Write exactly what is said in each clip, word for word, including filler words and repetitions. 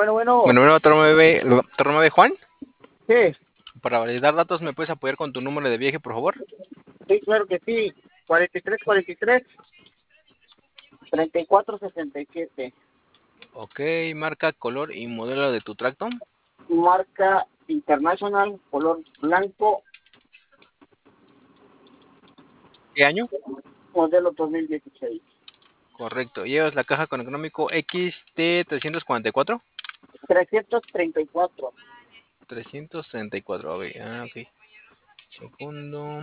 bueno, bueno. Bueno, bueno, Torre nueve, Torre nueve, Juan. Sí, Para validar datos, ¿me puedes apoyar con tu número de viaje, por favor? sí, claro que sí. cuarenta y tres, cuarenta y tres, treinta y cuatro, sesenta y siete. Ok, marca, color y modelo de tu tracto. Marca International, color blanco, ¿Qué año? modelo dos mil dieciséis. Correcto. ¿Llevas la caja con económico X T trescientos cuarenta y cuatro? trescientos treinta y cuatro. trescientos treinta y cuatro, ok. Ah, ok. Segundo.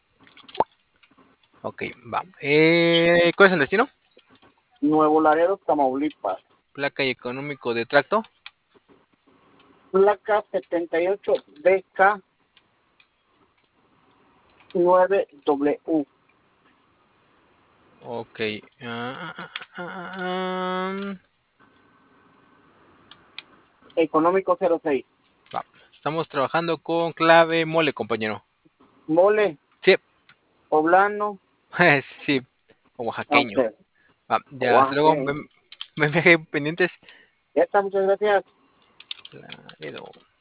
Ok, va. Eh, ¿cuál es el destino? Nuevo Laredo, Tamaulipas. Placa y económico de tracto. Placa setenta y ocho B K nueve W. Ok. Ah, ah, ah, ah, ah, Económico cero seis. va. Estamos trabajando con clave mole, compañero. Mole, Sí, poblano. sí, o oaxaqueño. Ok. Va, ya, hasta luego. Oaxaca. Me, me dejé pendientes. Ya está, muchas gracias. Laredo.